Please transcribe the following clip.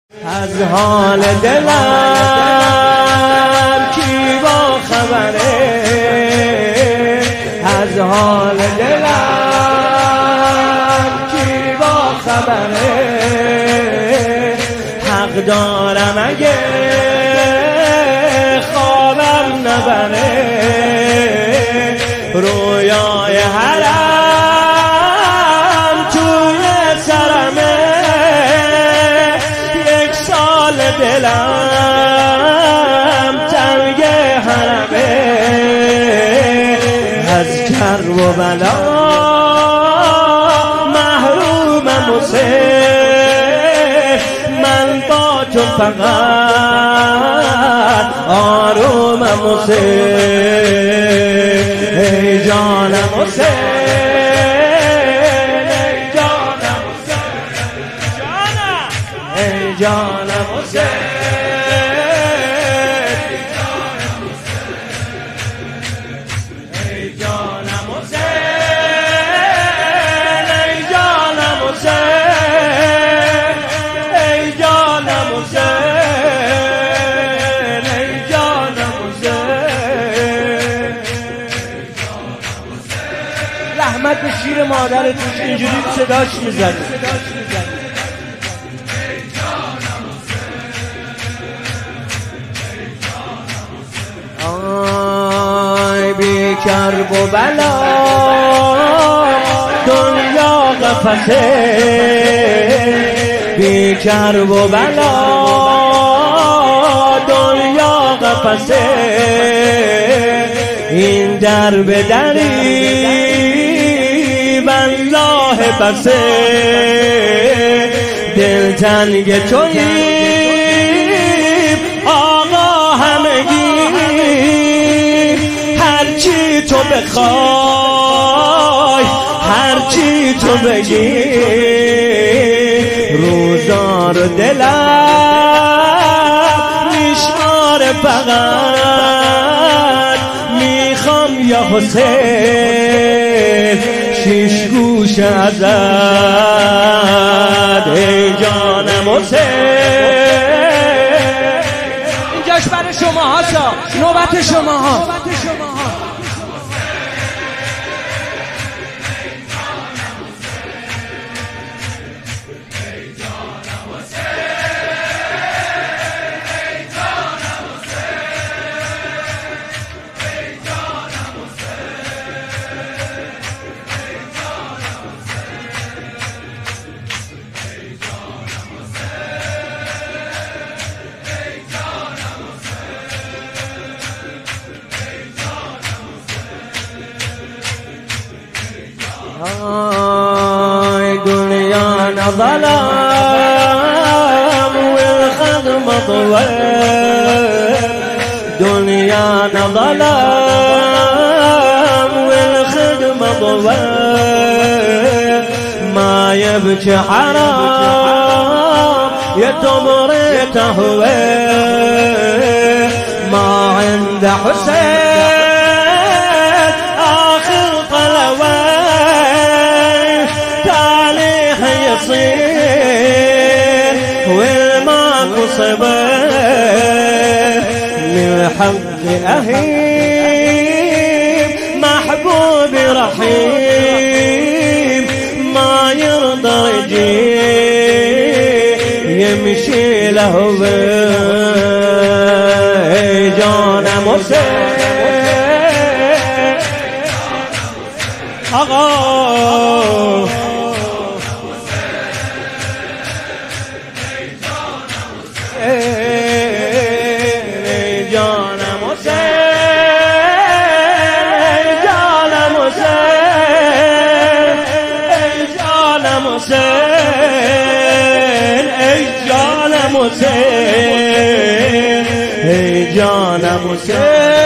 از حال دلم کی با خبره، از حال دلم کی با خبره. حق دارم اگه خوابم نبره، رویای حرم توی سرمه. یک سال دلم تنگ حرمه، از کرب و بلا محرومم و من با تو فقط آرومم و ای جانم و ای جانم حسین، ای جانم حسین، ای جانم حسین، ای جانم حسین، ای جانم حسین. رحمت به شیر مادرتون اینجوری صداش میزنه. آی بی کرب و بلا دنیا قفسه، بی کرب و بلا دنیا قفسه. این در به دری والله بسه، دلتنگ توییم آقا همگی. هرچی تو بخوای هرچی تو بگی، روزار دلم میشمار فقط میخوام یا حسین شیش گوش ازت، ای جانم حسین. اینجاش برای شما هاشا، نوبت شما ها. آی دنیا نظلم والخدم طول، دنیا نظلم والخدم طول. ما يبكي حرام يتمر تهوى، ما عند حسين آخر طلوى. يصير والماكو صبر من حق أهيم محبوب رحيم، ما يرضى يجي يمشي له جانم حسين. آقا ای جانم حسین، ای جانم حسین، ای جانم حسین، ای جانم حسین، ای جانم حسین.